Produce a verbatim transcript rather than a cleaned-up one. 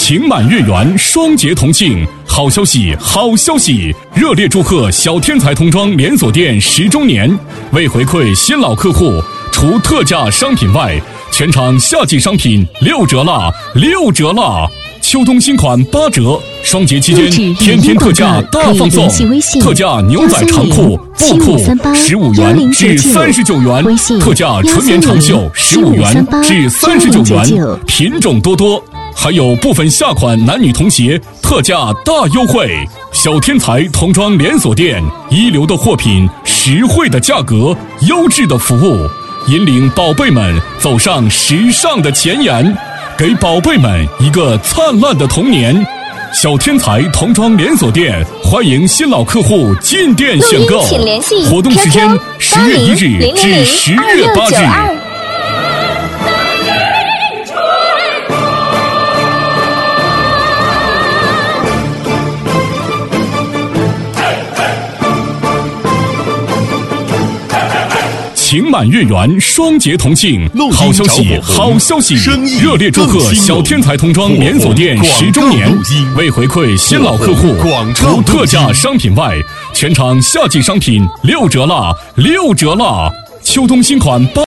情满月圆，双节同庆，好消息，好消息！热烈祝贺小天才童装连锁店十周年！为回馈新老客户，除特价商品外，全场夏季商品六折啦，六折啦！秋冬新款八折，双节期间天天特价大放送，特价牛仔长裤、布裤十五元至三十九元，特价纯棉长袖十五元至三十九元，品种多多。还有部分夏款男女童鞋特价大优惠，小天才童装连锁店，一流的货品，实惠的价格，优质的服务，引领宝贝们走上时尚的前沿，给宝贝们一个灿烂的童年。小天才童装连锁店欢迎新老客户进店选购，活动时间十月一日至十月八日。情满月圆，双节同庆，好消息，好消息！热烈祝贺小天才童装连锁店十周年！为回馈新老客户，除特价商品外，全场夏季商品六折啦，六折啦！秋冬新款八。